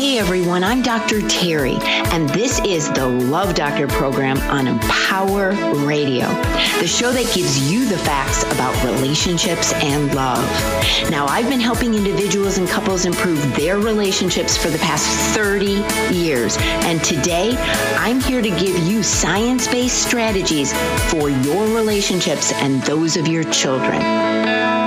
Hey everyone, I'm Dr. Terry, and this is the Love Doctor program on Empower Radio, the show that gives you the facts about relationships and love. Now, I've been helping individuals and couples improve their relationships for the past 30 years, and today I'm here to give you science-based strategies for your relationships and those of your children.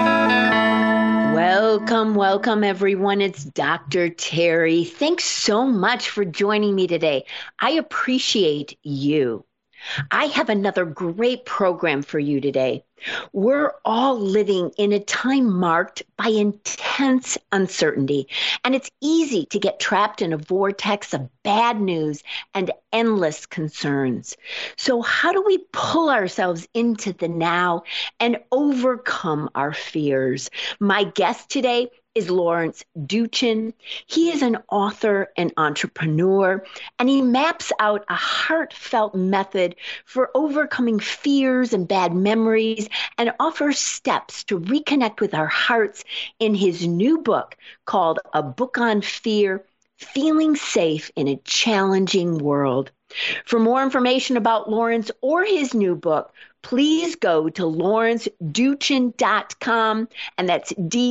Welcome, everyone. It's Dr. Terry. Thanks so much for joining me today. I appreciate you. I have another great program for you today. We're all living in a time marked by intense uncertainty, and it's easy to get trapped in a vortex of bad news and endless concerns. So how do we pull ourselves into the now and overcome our fears? My guest today is Lawrence Duchin. He is an author and entrepreneur, and he maps out a heartfelt method for overcoming fears and bad memories and offers steps to reconnect with our hearts in his new book called A Book on Fear, Feeling Safe in a Challenging World. For more information about Lawrence or his new book, please go to lawrenceduchin.com, and that's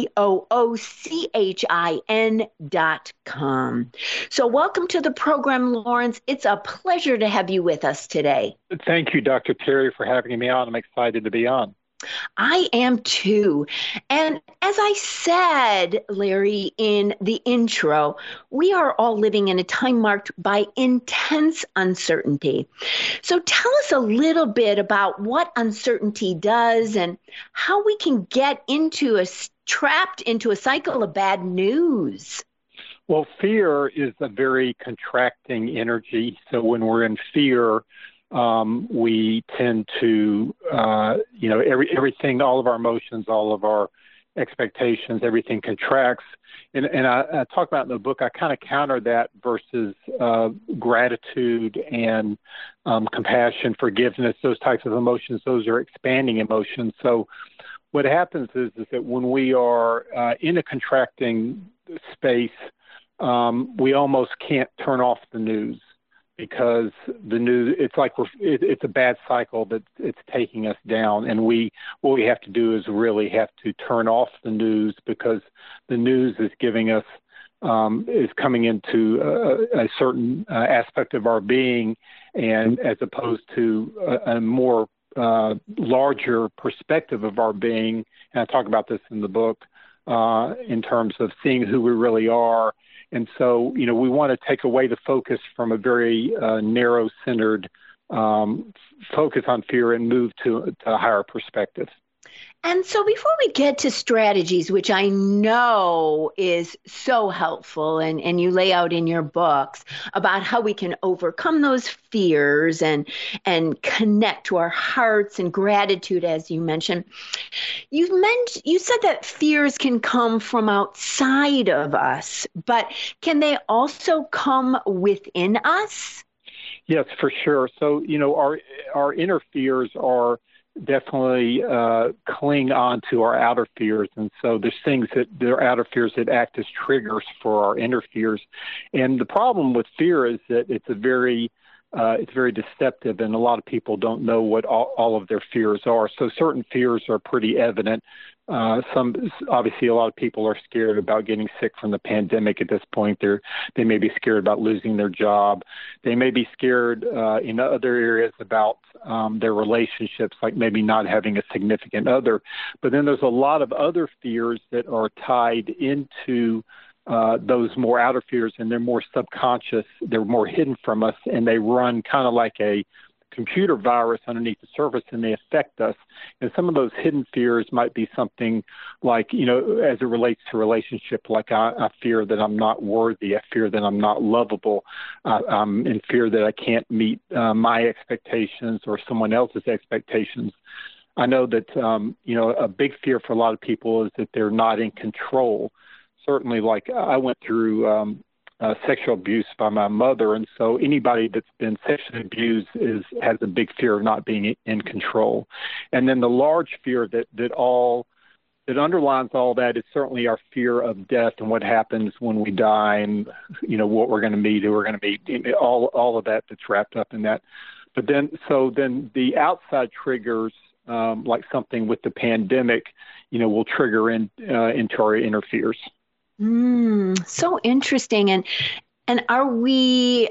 DOOCHIN.com. So welcome to the program, Lawrence. It's a pleasure to have you with us today. Thank you, Dr. Terry, for having me on. I'm excited to be on. I am too. And as I said, Larry, in the intro, we are all living in a time marked by intense uncertainty. So tell us a little bit about what uncertainty does and how we can get trapped into a cycle of bad news. Well, fear is a very contracting energy. So when we're in fear, we tend to, everything, all of our emotions, all of our expectations, everything contracts. And I talk about in the book, I kind of counter that versus gratitude and compassion, forgiveness, those types of emotions. Those are expanding emotions. So what happens is that when we are in a contracting space, we almost can't turn off the news. Because the news, it's like it's a bad cycle that it's taking us down, and what we have to do is really have to turn off the news, because the news is giving us is coming into a certain aspect of our being, and as opposed to a more larger perspective of our being. And I talk about this in the book in terms of seeing who we really are. And so, we want to take away the focus from a very narrow-centered focus on fear and move to a higher perspective. And so before we get to strategies, which I know is so helpful, and you lay out in your books about how we can overcome those fears and connect to our hearts and gratitude, as you mentioned, you said that fears can come from outside of us, but can they also come within us? Yes, for sure. So, our inner fears are definitely cling on to our outer fears. And so there's things that there are outer fears that act as triggers for our inner fears. And the problem with fear is that it's very deceptive, and a lot of people don't know what all of their fears are. So certain fears are pretty evident. Obviously, a lot of people are scared about getting sick from the pandemic at this point. They may be scared about losing their job. They may be scared in other areas about their relationships, like maybe not having a significant other. But then there's a lot of other fears that are tied into those more outer fears, and they're more subconscious. They're more hidden from us, and they run kind of like a computer virus underneath the surface, and they affect us. And some of those hidden fears might be something like, as it relates to relationship, like I fear that I'm not worthy. I fear that I'm not lovable. I'm in fear that I can't meet my expectations or someone else's expectations. I know that, a big fear for a lot of people is that they're not in control. Certainly, like I went through sexual abuse by my mother, and so anybody that's been sexually abused has a big fear of not being in control. And then the large fear that all that underlines all that is certainly our fear of death and what happens when we die, and what we're going to meet, who we're going to meet, all of that that's wrapped up in that. But then the outside triggers, like something with the pandemic, will trigger into our inner fears. So interesting. And are we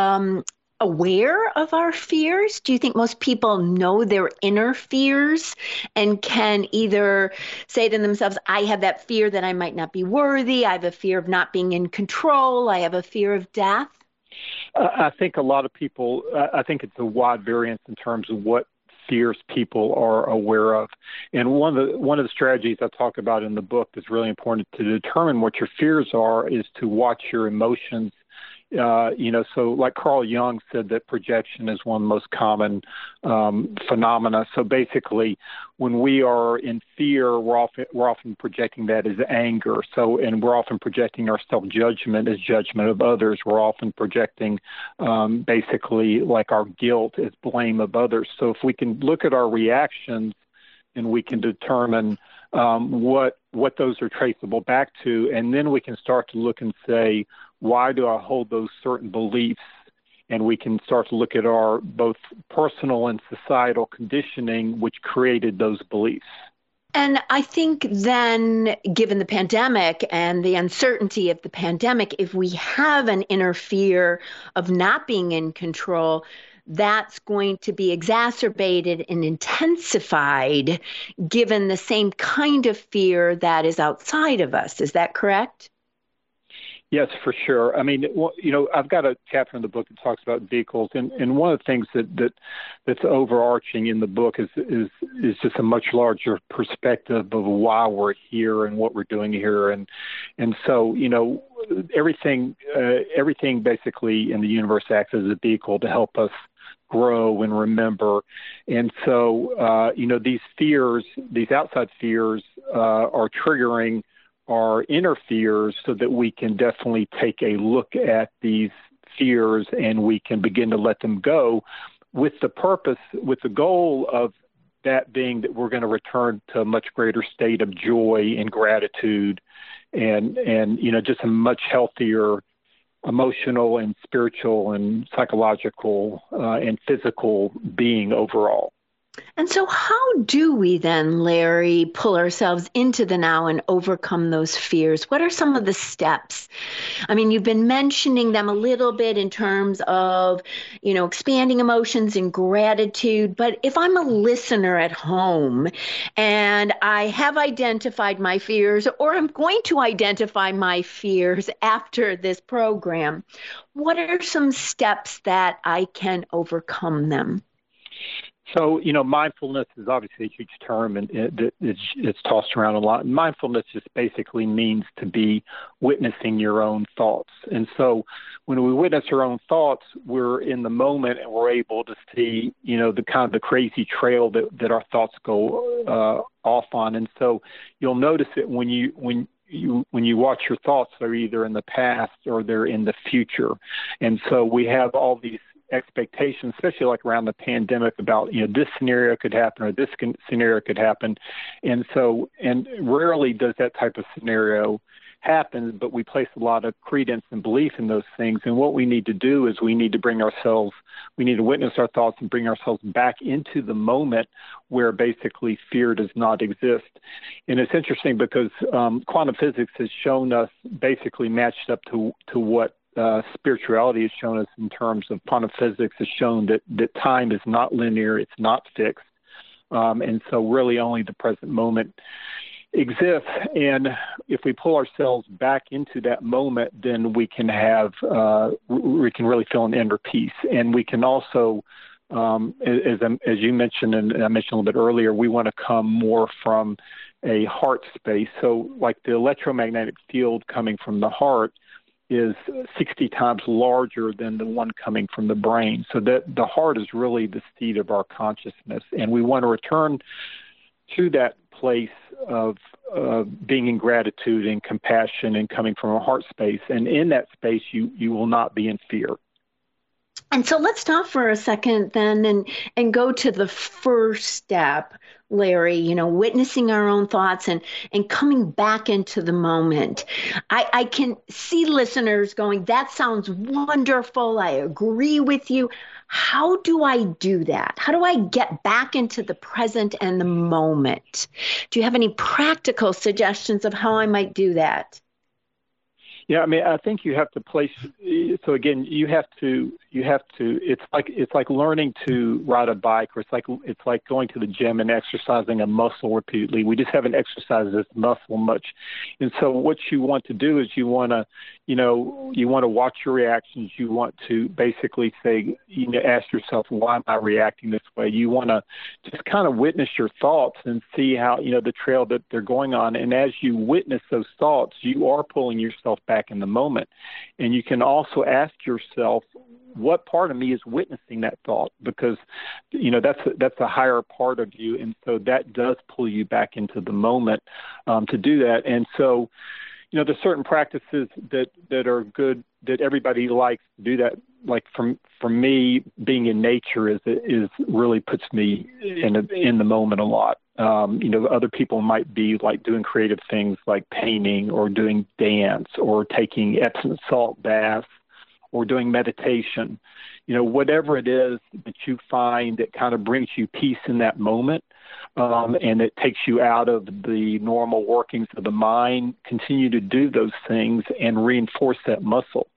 aware of our fears? Do you think most people know their inner fears and can either say to themselves, I have that fear that I might not be worthy, I have a fear of not being in control, I have a fear of death? I think a lot of people, I think it's a wide variance in terms of what fears people are aware of. And one of the strategies I talk about in the book that's really important to determine what your fears are is to watch your emotions. So like Carl Jung said that projection is one of the most common phenomena. So basically, when we are in fear, we're often projecting that as anger. And we're often projecting our self-judgment as judgment of others. We're often projecting basically like our guilt as blame of others. So if we can look at our reactions and we can determine what those are traceable back to, and then we can start to look and say, why do I hold those certain beliefs? And we can start to look at our both personal and societal conditioning, which created those beliefs. And I think then, given the pandemic and the uncertainty of the pandemic, if we have an inner fear of not being in control, that's going to be exacerbated and intensified given the same kind of fear that is outside of us. Is that correct? Yes, for sure. I mean, I've got a chapter in the book that talks about vehicles, and one of the things that's overarching in the book is just a much larger perspective of why we're here and what we're doing here, and so everything basically in the universe acts as a vehicle to help us grow and remember. And so these fears, these outside fears, are triggering our inner fears so that we can definitely take a look at these fears and we can begin to let them go with the goal of that being that we're going to return to a much greater state of joy and gratitude and just a much healthier emotional and spiritual and psychological and physical being overall. And so how do we then, Larry, pull ourselves into the now and overcome those fears? What are some of the steps? I mean, you've been mentioning them a little bit in terms of, expanding emotions and gratitude. But if I'm a listener at home and I have identified my fears, or I'm going to identify my fears after this program, what are some steps that I can overcome them? So, mindfulness is obviously a huge term, and it's tossed around a lot. And mindfulness just basically means to be witnessing your own thoughts. And so when we witness our own thoughts, we're in the moment and we're able to see, the crazy trail that our thoughts go off on. And so you'll notice it when you watch your thoughts, they're either in the past or they're in the future. And so we have all these expectations, especially like around the pandemic, about this scenario could happen or this scenario could happen, and rarely does that type of scenario happen, but we place a lot of credence and belief in those things. And what we need to do is we need to witness our thoughts and bring ourselves back into the moment where basically fear does not exist. And it's interesting because quantum physics has shown us, basically matched up to what spirituality has shown us in terms of quantum physics, has shown that time is not linear, it's not fixed. And so really only the present moment exists. And if we pull ourselves back into that moment, then we can really feel an inner peace. And we can also, as you mentioned, and I mentioned a little bit earlier, we want to come more from a heart space. So like the electromagnetic field coming from the heart is 60 times larger than the one coming from the brain. So that the heart is really the seat of our consciousness. And we want to return to that place of being in gratitude and compassion and coming from a heart space. And in that space, you will not be in fear. And so let's stop for a second then and go to the first step. Larry, witnessing our own thoughts and coming back into the moment. I can see listeners going, that sounds wonderful. I agree with you. How do I do that? How do I get back into the present and the moment? Do you have any practical suggestions of how I might do that? Yeah, I mean, I think you have to place. So again, it's like learning to ride a bike, or it's like going to the gym and exercising a muscle repeatedly. We just haven't exercised this muscle much, and so what you want to do is you want to watch your reactions. You want to basically say, ask yourself, why am I reacting this way? You want to just kind of witness your thoughts and see how, the trail that they're going on. And as you witness those thoughts, you are pulling yourself back in the moment. And you can also ask yourself, what part of me is witnessing that thought? Because, that's a higher part of you. And so that does pull you back into the moment to do that. And so, there's certain practices that are good that everybody likes to do that. Like for me, being in nature is really puts me in the moment a lot. Other people might be like doing creative things like painting or doing dance or taking Epsom salt baths or doing meditation. Whatever it is that you find that kind of brings you peace in that moment. And it takes you out of the normal workings of the mind, continue to do those things and reinforce that muscle.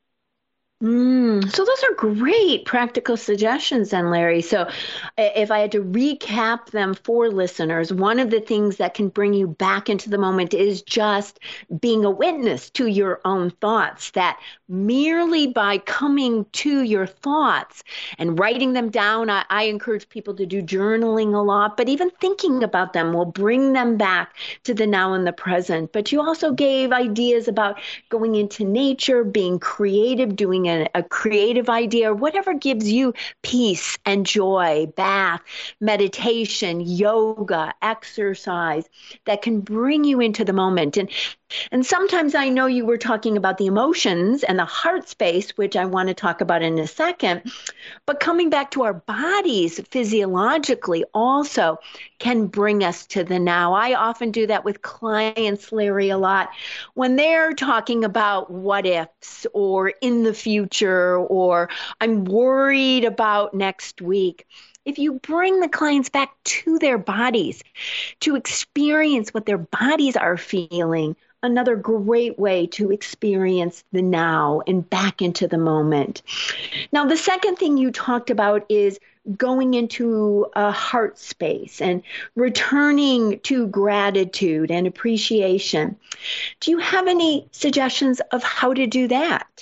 So those are great practical suggestions then, Larry. So if I had to recap them for listeners, one of the things that can bring you back into the moment is just being a witness to your own thoughts, that merely by coming to your thoughts and writing them down, I encourage people to do journaling a lot, but even thinking about them will bring them back to the now and the present. But you also gave ideas about going into nature, being creative, doing a creative idea, or whatever gives you peace and joy, bath, meditation, yoga, exercise that can bring you into the moment. And sometimes I know you were talking about the emotions and the heart space, which I want to talk about in a second, but coming back to our bodies physiologically also can bring us to the now. I often do that with clients, Larry, a lot when they're talking about what ifs or in the future, or I'm worried about next week. If you bring the clients back to their bodies to experience what their bodies are feeling, another great way to experience the now and back into the moment. Now, the second thing you talked about is going into a heart space and returning to gratitude and appreciation. Do you have any suggestions of how to do that?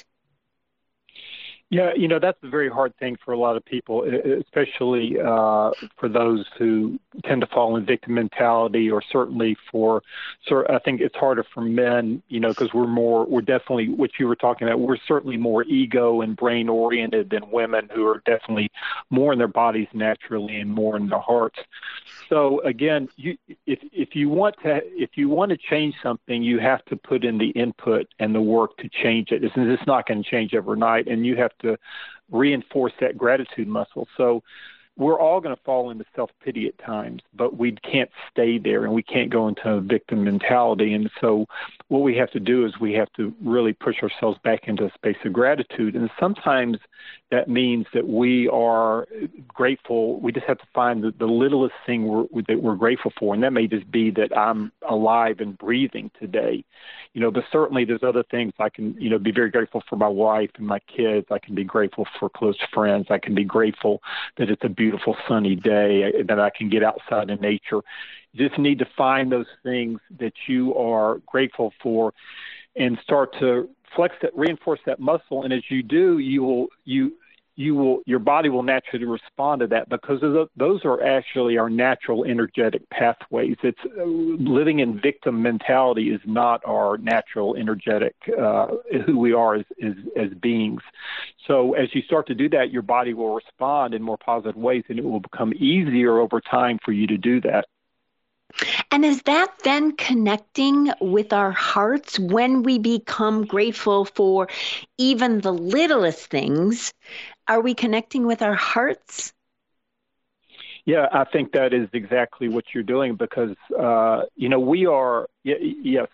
Yeah, that's a very hard thing for a lot of people, especially for those who tend to fall in victim mentality, or certainly I think it's harder for men, because we're definitely, what you were talking about, we're certainly more ego and brain oriented than women, who are definitely more in their bodies naturally and more in their hearts. So again, if you want to change something, you have to put in the input and the work to change it. It's not going to change overnight, and you have to reinforce that gratitude muscle. So we're all going to fall into self-pity at times, but we can't stay there, and we can't go into a victim mentality. And so what we have to do is we have to really push ourselves back into a space of gratitude. And sometimes that means that we are grateful. We just have to find the littlest thing that we're grateful for. And that may just be that I'm alive and breathing today. But certainly there's other things. I can, be very grateful for my wife and my kids. I can be grateful for close friends. I can be grateful that it's a beautiful sunny day, that I can get outside in nature. You just need to find those things that you are grateful for and start to reinforce that muscle. And as you do, your body will naturally respond to that, because those are actually our natural energetic pathways. It's living in victim mentality is not our natural energetic, who we are as beings. So as you start to do that, your body will respond in more positive ways, and it will become easier over time for you to do that. And is that then connecting with our hearts when we become grateful for even the littlest things? Are we connecting with our hearts? Yeah, I think that is exactly what you're doing because, we are, yes,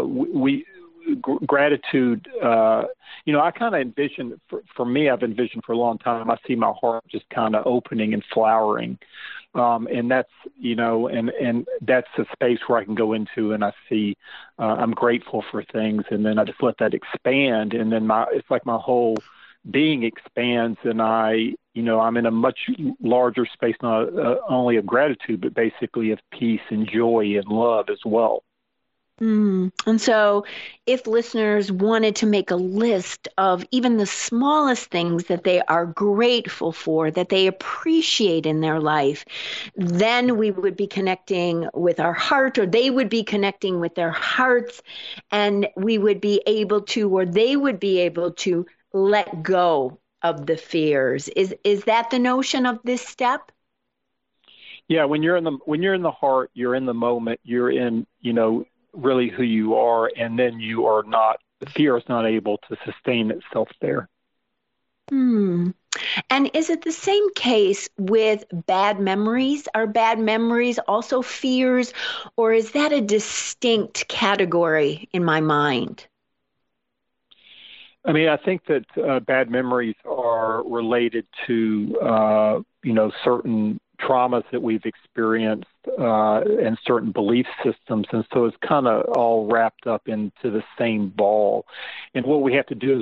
gratitude, I kind of envision, for me, I've envisioned for a long time, I see my heart just kind of opening and flowering. And that's, and that's a space where I can go into and I see, I'm grateful for things. And then I just let that expand. And then it's like my whole being expands and I'm in a much larger space, not only of gratitude, but basically of peace and joy and love as well. And so, if listeners wanted to make a list of even the smallest things that they are grateful for, that they appreciate in their life, then we would be connecting with our heart, or they would be connecting with their hearts, and we would be able to, or they would be able to let go of the fears. Is that the notion of this step? Yeah, when you're in the heart, you're in the moment, you're in, really who you are, and then the fear is not able to sustain itself there. And is it the same case with bad memories? Are bad memories also fears, or is that a distinct category in my mind? I mean, I think that bad memories are related to, certain traumas that we've experienced and certain belief systems. And so it's kind of all wrapped up into the same ball. And what we have to do is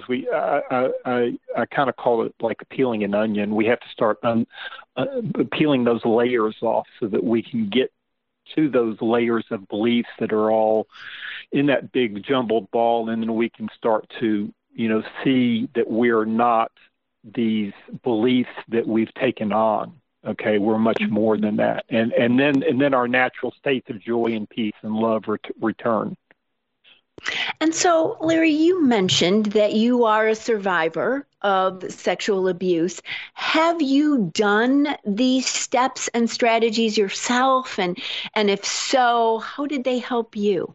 I kind of call it like peeling an onion. We have to start peeling those layers off so that we can get to those layers of beliefs that are all in that big jumbled ball. And then we can start to, see that we're not these beliefs that we've taken on. Okay, we're much more than that, and then our natural states of joy and peace and love return. And so, Larry, you mentioned that you are a survivor of sexual abuse. Have you done these steps and strategies yourself, and if so, how did they help you?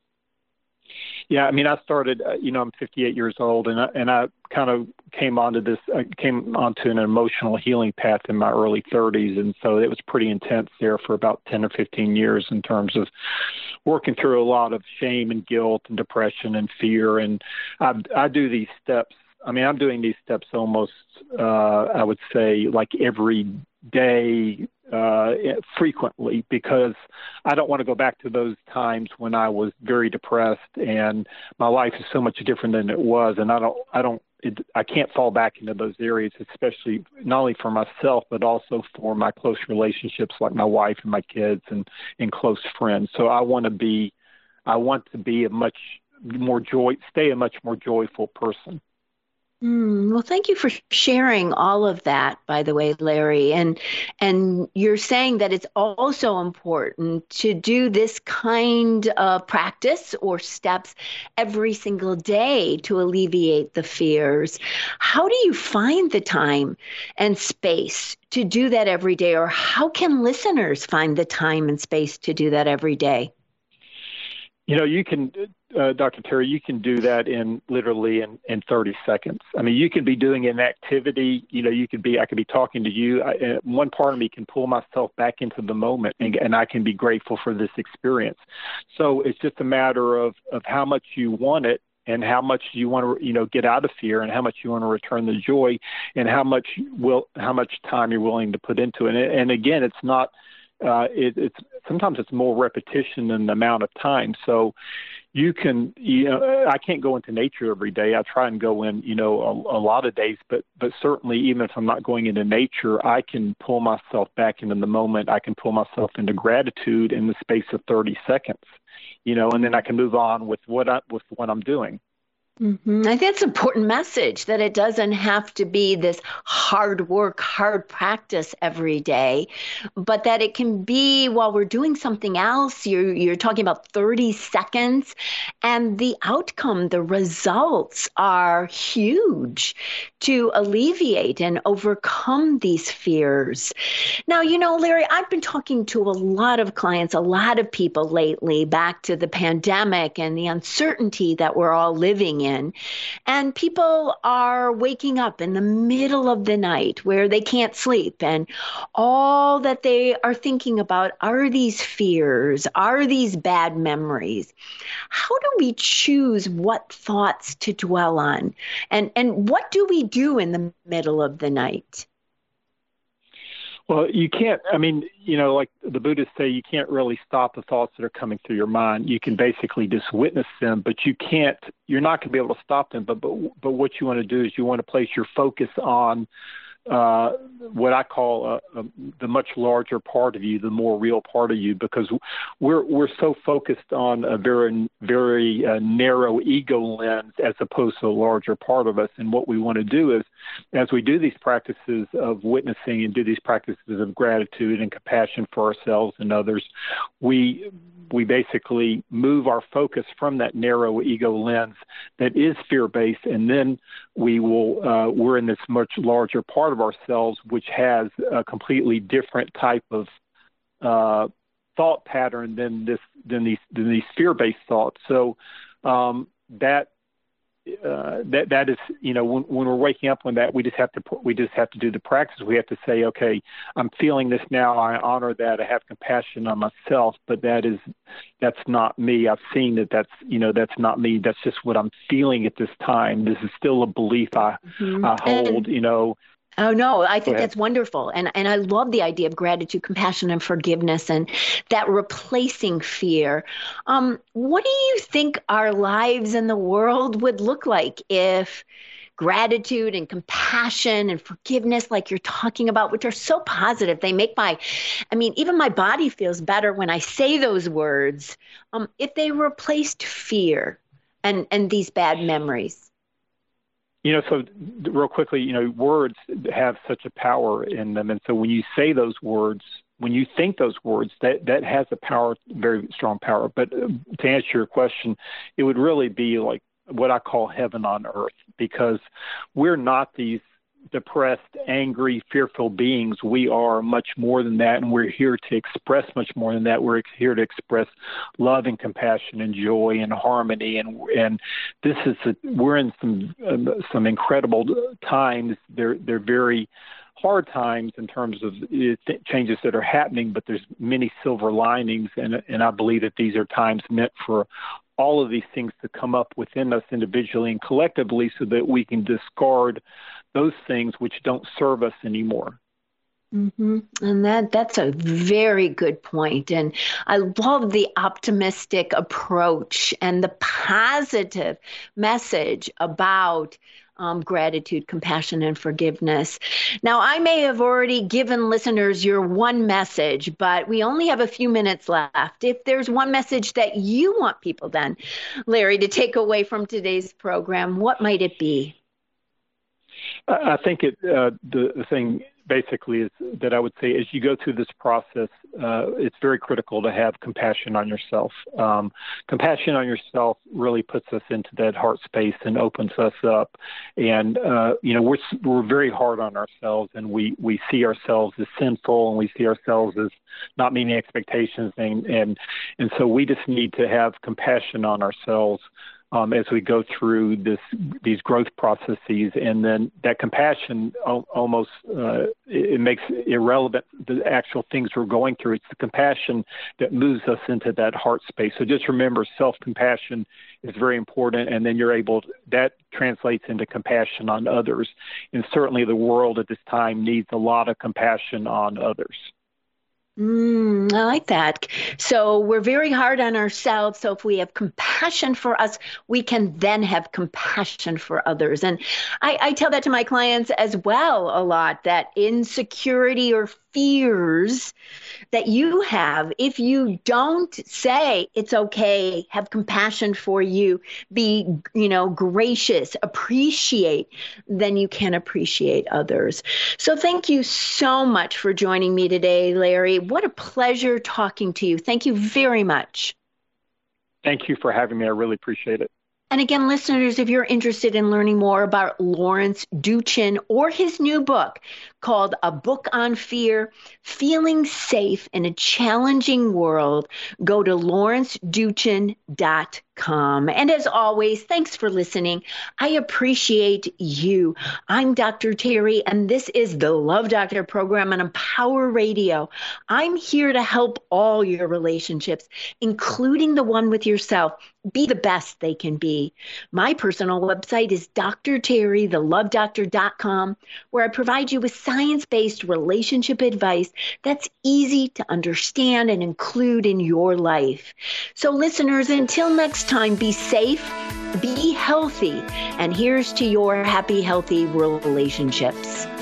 Yeah, I mean, I started, I'm 58 years old, and I kind of came onto an emotional healing path in my early 30s. And so it was pretty intense there for about 10 or 15 years in terms of working through a lot of shame and guilt and depression and fear. And I do these steps. I mean, I'm doing these steps almost, I would say, like every day, frequently, because I don't want to go back to those times when I was very depressed and my life is so much different than it was. And I can't fall back into those areas, especially not only for myself, but also for my close relationships like my wife and my kids and close friends. So I want to be stay a much more joyful person. Well, thank you for sharing all of that, by the way, Larry. And you're saying that it's also important to do this kind of practice or steps every single day to alleviate the fears. How do you find the time and space to do that every day? Or how can listeners find the time and space to do that every day? You can, Dr. Terry, you can do that in literally in 30 seconds. I mean, you can be doing an activity, I could be talking to you. One part of me can pull myself back into the moment and I can be grateful for this experience. So it's just a matter of how much you want it and how much you want to, get out of fear and how much you want to return the joy and how much time you're willing to put into it. And again, it's not, it's sometimes it's more repetition than the amount of time. So you can, I can't go into nature every day. I try and go in, a lot of days, but certainly even if I'm not going into nature, I can pull myself back into the moment. I can pull myself into gratitude in the space of 30 seconds, and then I can move on with what I'm doing. I think it's an important message that it doesn't have to be this hard work, hard practice every day, but that it can be while we're doing something else. You're talking about 30 seconds and the outcome, the results are huge to alleviate and overcome these fears. Now, Larry, I've been talking to a lot of clients, a lot of people lately back to the pandemic and the uncertainty that we're all living in. in. And people are waking up in the middle of the night where they can't sleep. And all that they are thinking about are these fears, are these bad memories. How do we choose what thoughts to dwell on? And what do we do in the middle of the night? Well, you can't, like the Buddhists say, you can't really stop the thoughts that are coming through your mind. You can basically just witness them, but you're not going to be able to stop them. But what you want to do is you want to place your focus on what I call the much larger part of you, the more real part of you, because we're so focused on a very, very narrow ego lens as opposed to a larger part of us. And what we want to do is, as we do these practices of witnessing and do these practices of gratitude and compassion for ourselves and others, we basically move our focus from that narrow ego lens that is fear-based, and then we're in this much larger part of ourselves, which has a completely different type of thought pattern than these fear-based thoughts. So that is, when we're waking up on that, we just have to do the practice. We have to say, okay, I'm feeling this now. I honor that. I have compassion on myself, but that's not me. I've seen that's not me. That's just what I'm feeling at this time. This is still a belief I hold, Oh, no, I think that's wonderful. And I love the idea of gratitude, compassion, and forgiveness, and that replacing fear. What do you think our lives in the world would look like if gratitude and compassion and forgiveness, like you're talking about, which are so positive, they make even my body feels better when I say those words, if they replaced fear and these bad memories? So real quickly, words have such a power in them. And so when you say those words, when you think those words, that has a power, very strong power. But to answer your question, it would really be like what I call heaven on earth, because we're not these depressed, angry, fearful beings. We are much more than that, and we're here to express much more than that. We're here to express love and compassion and joy and harmony, and we're in some incredible times. They're very hard times in terms of changes that are happening, but there's many silver linings, and I believe that these are times meant for all of these things to come up within us individually and collectively so that we can discard those things which don't serve us anymore. Mm-hmm. And that's a very good point. And I love the optimistic approach and the positive message about gratitude, compassion, and forgiveness. Now, I may have already given listeners your one message, but we only have a few minutes left. If there's one message that you want people then, Larry, to take away from today's program, what might it be? I think the thing basically is that I would say as you go through this process, it's very critical to have compassion on yourself. Compassion on yourself really puts us into that heart space and opens us up. And, we're very hard on ourselves, and we see ourselves as sinful, and we see ourselves as not meeting expectations. And so we just need to have compassion on ourselves as we go through these growth processes, and then that compassion almost it makes irrelevant the actual things we're going through. It's the compassion that moves us into that heart space. So just remember, self-compassion is very important, and then that translates into compassion on others. And certainly the world at this time needs a lot of compassion on others. I like that. So we're very hard on ourselves. So if we have compassion for us, we can then have compassion for others. And I tell that to my clients as well a lot, that insecurity or fears that you have, if you don't say it's okay, have compassion for you, be, gracious, appreciate, then you can appreciate others. So thank you so much for joining me today, Larry. What a pleasure talking to you. Thank you very much. Thank you for having me. I really appreciate it. And again, listeners, if you're interested in learning more about Lawrence Duchin or his new book called A Book on Fear, Feeling Safe in a Challenging World, go to lawrenceduchin.com. And as always, thanks for listening. I appreciate you. I'm Dr. Terry, and this is the Love Doctor program on Empower Radio. I'm here to help all your relationships, including the one with yourself, be the best they can be. My personal website is drterrythelovedoctor.com, where I provide you with science-based relationship advice that's easy to understand and include in your life. So listeners, until next time, be safe, be healthy, and here's to your happy, healthy relationships.